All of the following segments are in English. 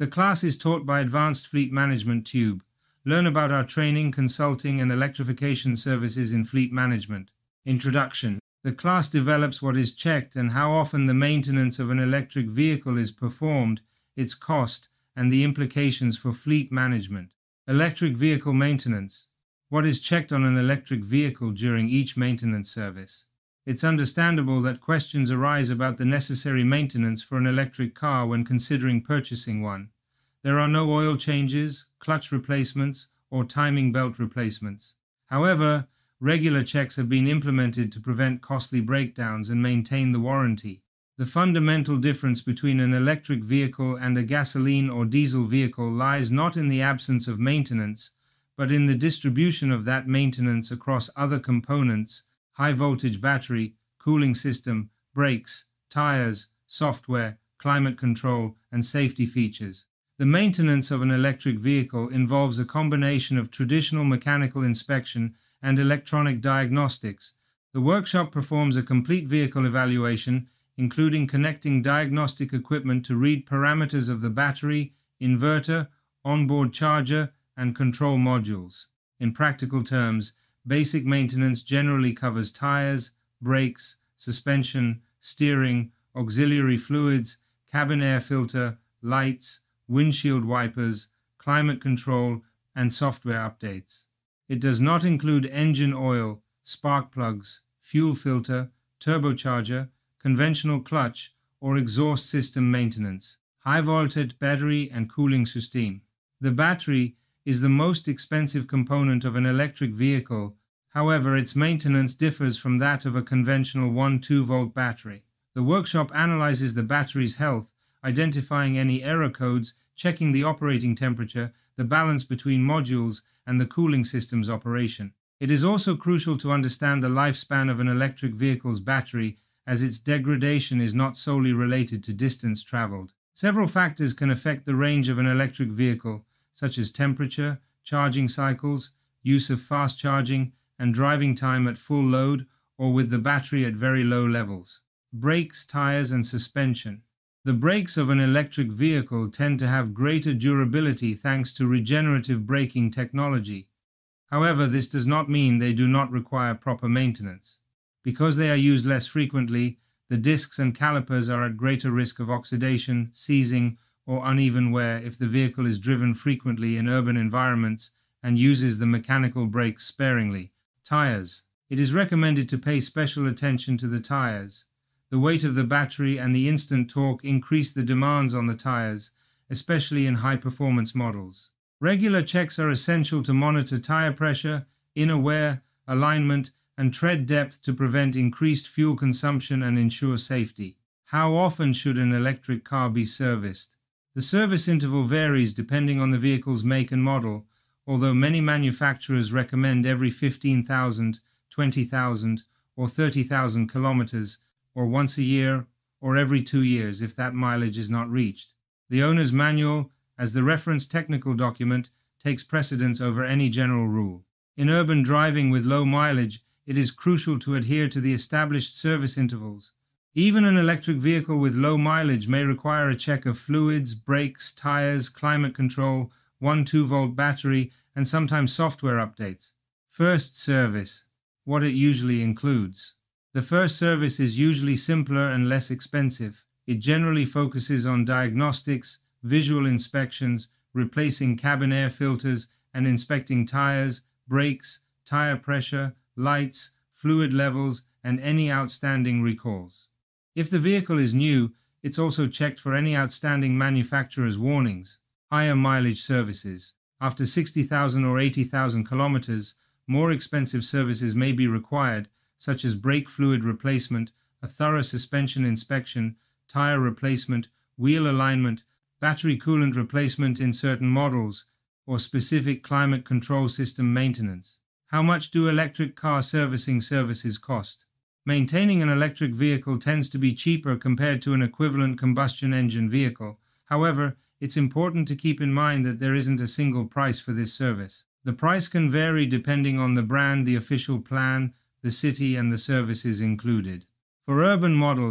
The class is taught by Advanced Fleet Management Tube. Learn about our training, consulting, and electrification services in fleet management. Introduction. The class develops what is checked and how often the maintenance of an electric vehicle is performed, its cost, and the implications for fleet management. Electric vehicle maintenance. What is checked on an electric vehicle during each maintenance service? It's understandable that questions arise about the necessary maintenance for an electric car when considering purchasing one. There are no oil changes, clutch replacements, or timing belt replacements. However, regular checks have been implemented to prevent costly breakdowns and maintain the warranty. The fundamental difference between an electric vehicle and a gasoline or diesel vehicle lies not in the absence of maintenance, but in the distribution of that maintenance across other components: high-voltage battery, cooling system, brakes, tires, software, climate control, and safety features. The maintenance of an electric vehicle involves a combination of traditional mechanical inspection and electronic diagnostics. The workshop performs a complete vehicle evaluation, including connecting diagnostic equipment to read parameters of the battery, inverter, onboard charger, and control modules. In practical terms, basic maintenance generally covers tires, brakes, suspension, steering, auxiliary fluids, cabin air filter, lights, windshield wipers, climate control, and software updates. It does not include engine oil, spark plugs, fuel filter, turbocharger, conventional clutch, or exhaust system maintenance, high-voltage battery and cooling system. The battery is the most expensive component of an electric vehicle. However, its maintenance differs from that of a conventional 1-2-volt battery. The workshop analyzes the battery's health, identifying any error codes, checking the operating temperature, the balance between modules, and the cooling system's operation. It is also crucial to understand the lifespan of an electric vehicle's battery, as its degradation is not solely related to distance traveled. Several factors can affect the range of an electric vehicle, such as temperature, charging cycles, use of fast charging, and driving time at full load or with the battery at very low levels. Brakes, tires, and suspension. The brakes of an electric vehicle tend to have greater durability thanks to regenerative braking technology. However, this does not mean they do not require proper maintenance. Because they are used less frequently, the discs and calipers are at greater risk of oxidation, seizing, or uneven wear if the vehicle is driven frequently in urban environments and uses the mechanical brakes sparingly. Tires. It is recommended to pay special attention to the tires. The weight of the battery and the instant torque increase the demands on the tires, especially in high-performance models. Regular checks are essential to monitor tire pressure, inner wear, alignment, and tread depth to prevent increased fuel consumption and ensure safety. How often should an electric car be serviced? The service interval varies depending on the vehicle's make and model, although many manufacturers recommend every 15,000, 20,000, or 30,000 kilometers, or once a year, or every 2 years if that mileage is not reached. The owner's manual, as the reference technical document, takes precedence over any general rule. In urban driving with low mileage, it is crucial to adhere to the established service intervals. Even an electric vehicle with low mileage may require a check of fluids, brakes, tires, climate control, 1-2-volt battery, and sometimes software updates. First service. What it usually includes. The first service is usually simpler and less expensive. It generally focuses on diagnostics, visual inspections, replacing cabin air filters, and inspecting tires, brakes, tire pressure, lights, fluid levels, and any outstanding recalls. If the vehicle is new, it's also checked for any outstanding manufacturer's warnings. Higher mileage services. After 60,000 or 80,000 kilometers, more expensive services may be required, such as brake fluid replacement, a thorough suspension inspection, tire replacement, wheel alignment, battery coolant replacement in certain models, or specific climate control system maintenance. How much do electric car servicing services cost? Maintaining an electric vehicle tends to be cheaper compared to an equivalent combustion engine vehicle. However, it's important to keep in mind that there isn't a single price for this service. The price can vary depending on the brand, the official plan, the city, and the services included. For urban models,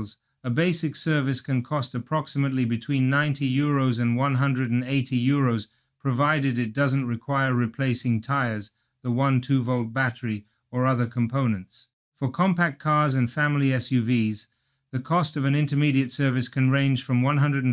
A basic service can cost approximately between €90 and €180, provided it doesn't require replacing tires, the 1-2-volt battery, or other components. For compact cars and family SUVs, the cost of an intermediate service can range from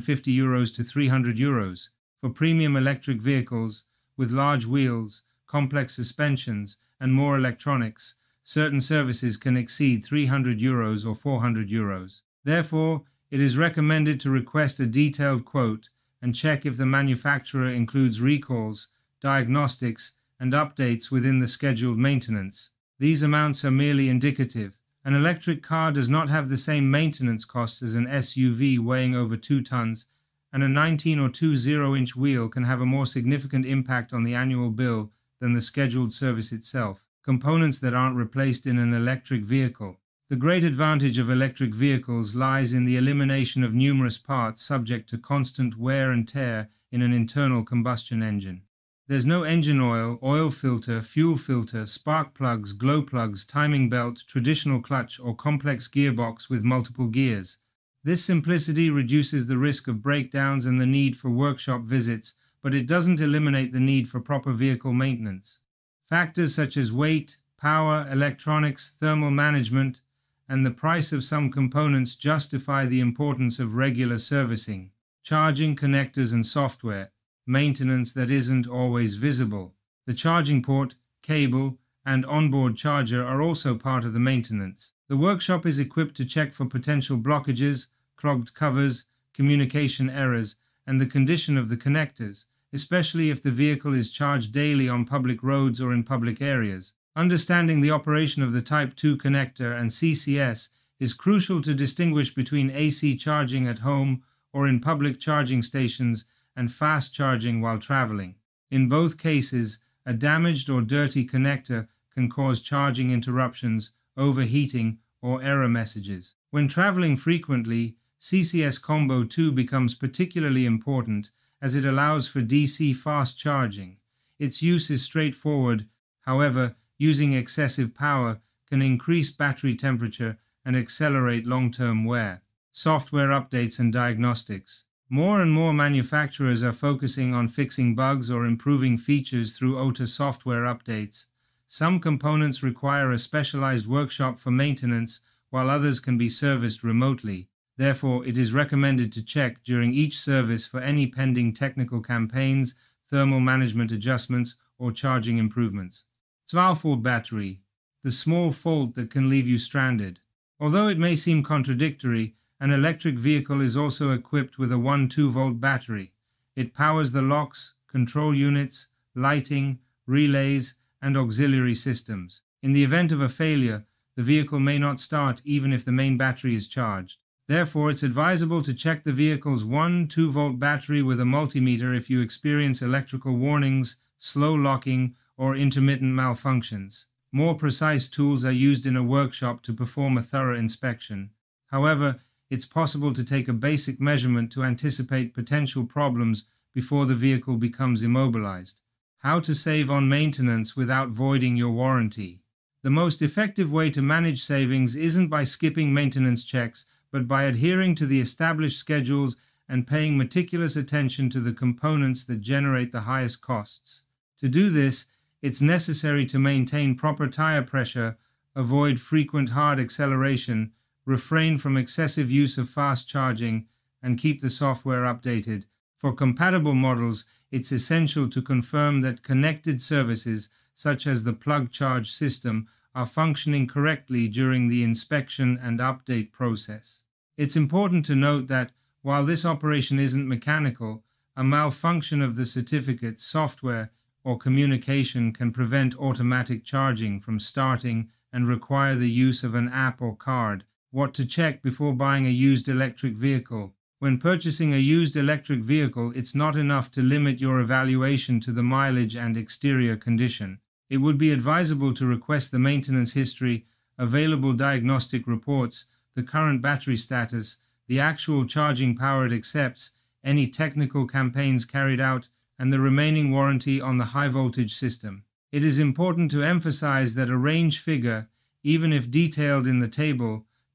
€150 to €300. For premium electric vehicles, with large wheels, complex suspensions, and more electronics, certain services can exceed €300 or €400. Therefore, it is recommended to request a detailed quote and check if the manufacturer includes recalls, diagnostics, and updates within the scheduled maintenance. These amounts are merely indicative. An electric car does not have the same maintenance costs as an SUV weighing over 2 tons, and a 19 or 20-inch wheel can have a more significant impact on the annual bill than the scheduled service itself. Components that aren't replaced in an electric vehicle. The great advantage of electric vehicles lies in the elimination of numerous parts subject to constant wear and tear in an internal combustion engine. There's no engine oil filter, fuel filter, spark plugs, glow plugs, timing belt, traditional clutch, or complex gearbox with multiple gears. This simplicity reduces the risk of breakdowns and the need for workshop visits, but it doesn't eliminate the need for proper vehicle maintenance. Factors such as weight, power, electronics, thermal management, and the price of some components justify the importance of regular servicing, charging connectors and software, maintenance that isn't always visible. The charging port, cable, and onboard charger are also part of the maintenance. The workshop is equipped to check for potential blockages, clogged covers, communication errors, and the condition of the connectors, especially if the vehicle is charged daily on public roads or in public areas. Understanding the operation of the Type 2 connector and CCS is crucial to distinguish between AC charging at home or in public charging stations and fast charging while traveling. In both cases, a damaged or dirty connector can cause charging interruptions, overheating, or error messages. When traveling frequently, CCS Combo 2 becomes particularly important as it allows for DC fast charging. Its use is straightforward, however, using excessive power can increase battery temperature and accelerate long-term wear. Software updates and diagnostics. More and more manufacturers are focusing on fixing bugs or improving features through OTA software updates. Some components require a specialized workshop for maintenance, while others can be serviced remotely. Therefore, it is recommended to check during each service for any pending technical campaigns, thermal management adjustments, or charging improvements. 12-volt battery, the small fault that can leave you stranded. Although it may seem contradictory, an electric vehicle is also equipped with a 1-2-volt battery. It powers the locks, control units, lighting, relays, and auxiliary systems. In the event of a failure, the vehicle may not start even if the main battery is charged. Therefore, it's advisable to check the vehicle's 1-2-volt battery with a multimeter if you experience electrical warnings, slow locking, or intermittent malfunctions. More precise tools are used in a workshop to perform a thorough inspection. However, it's possible to take a basic measurement to anticipate potential problems before the vehicle becomes immobilized. How to save on maintenance without voiding your warranty. The most effective way to manage savings isn't by skipping maintenance checks, but by adhering to the established schedules and paying meticulous attention to the components that generate the highest costs. To do this, it's necessary to maintain proper tire pressure, avoid frequent hard acceleration, refrain from excessive use of fast charging, and keep the software updated. For compatible models, it's essential to confirm that connected services, such as the plug charge system, are functioning correctly during the inspection and update process. It's important to note that, while this operation isn't mechanical, a malfunction of the certificate, software, or communication can prevent automatic charging from starting and require the use of an app or card. What to check before buying a used electric vehicle. When purchasing a used electric vehicle, it's not enough to limit your evaluation to the mileage and exterior condition. It would be advisable to request the maintenance history, available diagnostic reports, the current battery status, the actual charging power it accepts, any technical campaigns carried out, and the remaining warranty on the high-voltage system. It is important to emphasize that a range figure, even if detailed in the table,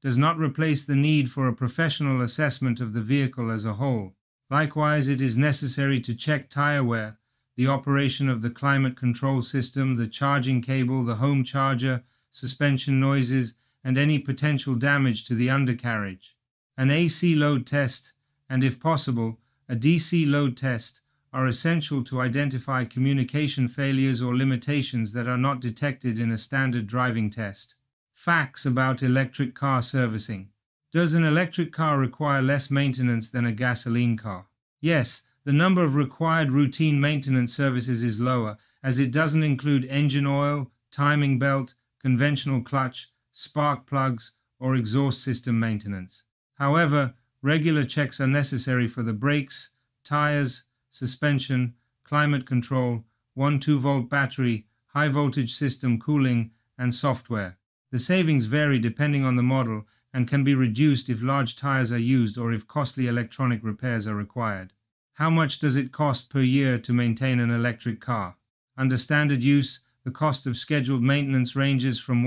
does not replace the need for a professional assessment of the vehicle as a whole. Likewise, it is necessary to check tire wear, the operation of the climate control system, the charging cable, the home charger, suspension noises, and any potential damage to the undercarriage. An AC load test, and if possible, a DC load test, are essential to identify communication failures or limitations that are not detected in a standard driving test. Facts about electric car servicing. Does an electric car require less maintenance than a gasoline car? Yes, the number of required routine maintenance services is lower, as it doesn't include engine oil, timing belt, conventional clutch, spark plugs, or exhaust system maintenance. However, regular checks are necessary for the brakes, tires, suspension, climate control, 12-volt battery, high voltage system cooling, and software. The savings vary depending on the model and can be reduced if large tires are used or if costly electronic repairs are required. How much does it cost per year to maintain an electric car? Under standard use, the cost of scheduled maintenance ranges from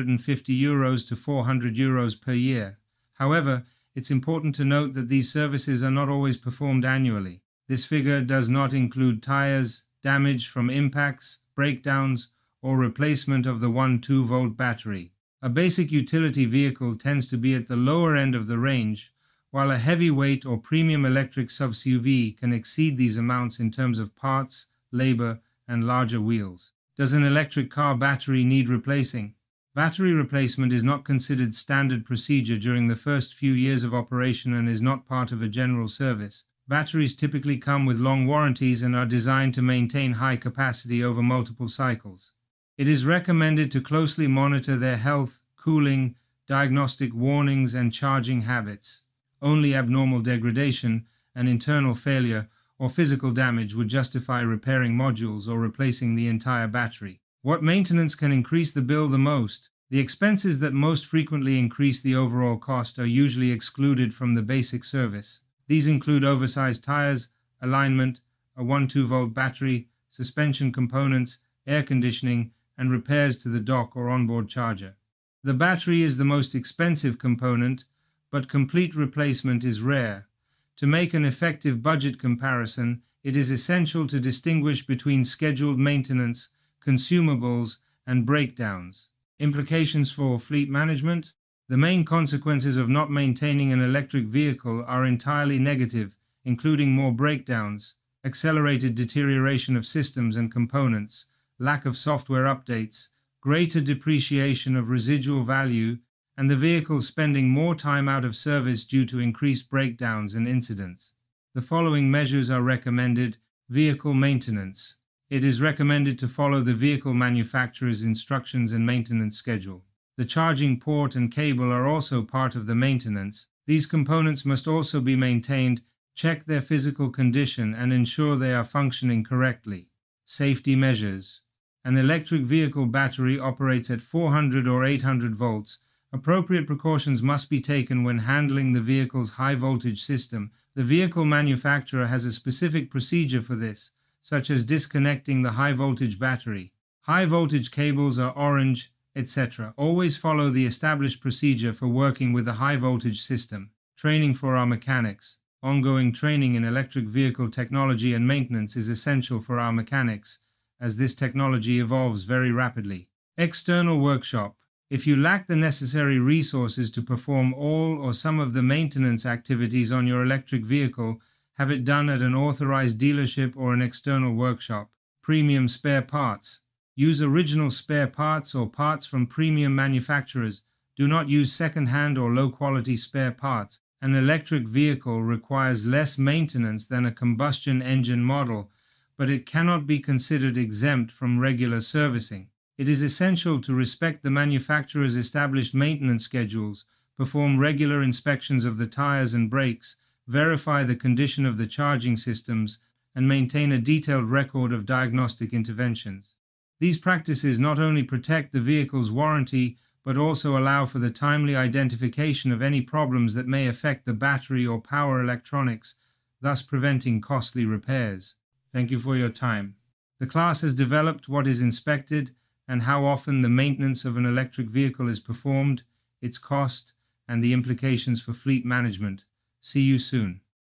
€150 to €400 per year. However, it's important to note that these services are not always performed annually. This figure does not include tires, damage from impacts, breakdowns, or replacement of the 12-volt battery. A basic utility vehicle tends to be at the lower end of the range, while a heavyweight or premium electric sub-SUV can exceed these amounts in terms of parts, labor, and larger wheels. Does an electric car battery need replacing? Battery replacement is not considered standard procedure during the first few years of operation and is not part of a general service. Batteries typically come with long warranties and are designed to maintain high capacity over multiple cycles. It is recommended to closely monitor their health, cooling, diagnostic warnings, and charging habits. Only abnormal degradation, an internal failure, or physical damage would justify repairing modules or replacing the entire battery. What maintenance can increase the bill the most? The expenses that most frequently increase the overall cost are usually excluded from the basic service. These include oversized tires, alignment, a 12-volt battery, suspension components, air conditioning, and repairs to the dock or onboard charger. The battery is the most expensive component, but complete replacement is rare. To make an effective budget comparison, it is essential to distinguish between scheduled maintenance, consumables, and breakdowns. Implications for fleet management? The main consequences of not maintaining an electric vehicle are entirely negative, including more breakdowns, accelerated deterioration of systems and components, lack of software updates, greater depreciation of residual value, and the vehicle spending more time out of service due to increased breakdowns and incidents. The following measures are recommended. Vehicle maintenance. It is recommended to follow the vehicle manufacturer's instructions and maintenance schedule. The charging port and cable are also part of the maintenance. These components must also be maintained, check their physical condition, and ensure they are functioning correctly. Safety measures. An electric vehicle battery operates at 400 or 800 volts. Appropriate precautions must be taken when handling the vehicle's high voltage system. The vehicle manufacturer has a specific procedure for this, such as disconnecting the high voltage battery. High voltage cables are orange, etc. Always follow the established procedure for working with a high voltage system. Training for our mechanics. Ongoing training in electric vehicle technology and maintenance is essential for our mechanics, as this technology evolves very rapidly. External workshop. If you lack the necessary resources to perform all or some of the maintenance activities on your electric vehicle, have it done at an authorized dealership or an external workshop. Premium spare parts. Use original spare parts or parts from premium manufacturers. Do not use second-hand or low-quality spare parts. An electric vehicle requires less maintenance than a combustion engine model, but it cannot be considered exempt from regular servicing. It is essential to respect the manufacturer's established maintenance schedules, perform regular inspections of the tires and brakes, verify the condition of the charging systems, and maintain a detailed record of diagnostic interventions. These practices not only protect the vehicle's warranty, but also allow for the timely identification of any problems that may affect the battery or power electronics, thus preventing costly repairs. Thank you for your time. The class has developed what is inspected and how often the maintenance of an electric vehicle is performed, its cost, and the implications for fleet management. See you soon.